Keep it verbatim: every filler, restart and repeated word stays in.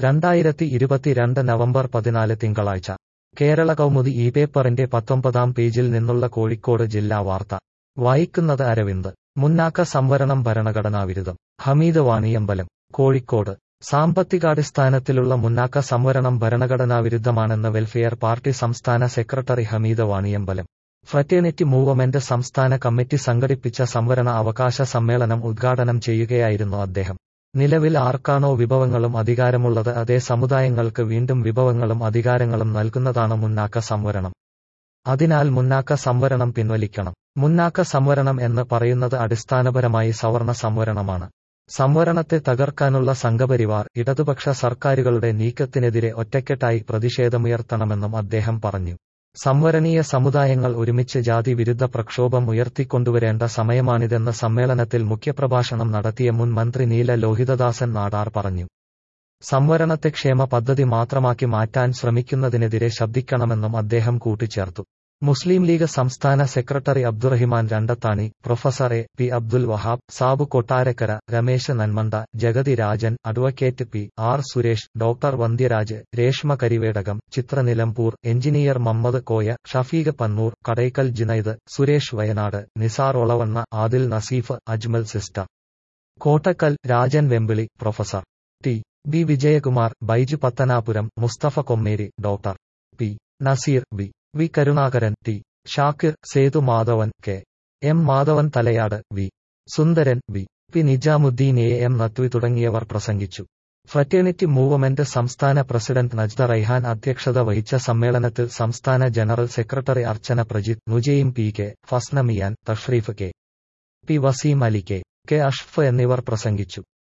രണ്ടായിരത്തി ഇരുപത്തിരണ്ട് നവംബർ പതിനാല് തിങ്കളാഴ്ച കേരള കൗമുദി ഈ പേപ്പറിന്റെ പത്തൊമ്പതാം പേജിൽ നിന്നുള്ള കോഴിക്കോട് ജില്ലാ വാർത്ത വായിക്കുന്നത് അരവിന്ദ്. മുന്നാക്ക സംവരണം ഭരണഘടനാവിരുദ്ധം. ഹമീദ് വാണിയമ്പലം. കോഴിക്കോട് സാമ്പത്തികാടിസ്ഥാനത്തിലുള്ള മുന്നാക്ക സംവരണം ഭരണഘടനാവിരുദ്ധമാണെന്ന് വെൽഫെയർ പാർട്ടി സംസ്ഥാന secretary Hameed Vaniyambalam. Fraternity movement സംസ്ഥാന കമ്മിറ്റി സംഘടിപ്പിച്ച സംവരണ അവകാശ സമ്മേളനം ഉദ്ഘാടനം ചെയ്യുകയായിരുന്നു അദ്ദേഹം. നിലവിൽ ആർക്കാണോ വിഭവങ്ങളും അധികാരമുള്ളത് അതേ സമുദായങ്ങൾക്ക് വീണ്ടും വിഭവങ്ങളും അധികാരങ്ങളും നൽകുന്നതാണ് മുന്നാക്ക സംവരണം. അതിനാൽ മുന്നാക്ക സംവരണം പിൻവലിക്കണം. മുന്നാക്ക സംവരണം എന്ന് പറയുന്നത് അടിസ്ഥാനപരമായി സവർണ സംവരണമാണ്. സംവരണത്തെ തകർക്കാനുള്ള സംഘപരിവാർ ഇടതുപക്ഷ സർക്കാരുകളുടെ നീക്കത്തിനെതിരെ ഒറ്റക്കെട്ടായി പ്രതിഷേധമുയർത്തണമെന്നും അദ്ദേഹം പറഞ്ഞു. സംവരണീയ സമുദായങ്ങൾ ഒരുമിച്ച് ജാതി വിരുദ്ധ പ്രക്ഷോഭം ഉയർത്തിക്കൊണ്ടുവരേണ്ട സമയമാണിതെന്ന് സമ്മേളനത്തിൽ മുഖ്യപ്രഭാഷണം നടത്തിയ മുൻ മന്ത്രി നീല ലോഹിതദാസൻ നാടാർ പറഞ്ഞു. സംവരണത്തെ ക്ഷേമ പദ്ധതി മാത്രമാക്കി മാറ്റാൻ ശ്രമിക്കുന്നതിനെതിരെ ശബ്ദിക്കണമെന്നും അദ്ദേഹം കൂട്ടിച്ചേർത്തു. മുസ്ലിം ലീഗ് സംസ്ഥാന secretary Abdurahiman Randathani, professor A P Abdul Wahab, Sabu Kottarakkara, Ramesh Nanmanda, Jagathy Rajan, advocate P R Suresh, doctor Vandhyaraj, Reshma Karivedakam, Chitra Nilambur, engineer Mammad Koya, Shafeeq Pannur, Kadakkal Jinaid, Suresh Wayanad, Nisar Olavanna, Adil Naseef, Ajmal sister Kottakkal, Rajan Vembili, professor T B Vijayakumar, Baiju Pathanapuram, Musthafa Kommeri, doctor P Naseer, V V Karunakaran, T Shakir, Sethu Madhavan, K M Madhavan Thalayad, V Sundaran, V P Nizamuddin, A M Nadvi തുടങ്ങിയവർ പ്രസംഗിച്ചു. ഫ്രറ്റേണിറ്റി മൂവ്മെന്റ് സംസ്ഥാന പ്രസിഡന്റ് നജ്ദ റൈഹാൻ അധ്യക്ഷത വഹിച്ച സമ്മേളനത്തിൽ സംസ്ഥാന general secretary Archana Prajith, Nujaim P K, Fasna Mian, Thashreef K P Waseem Ali, K K Ashf എന്നിവർ പ്രസംഗിച്ചു.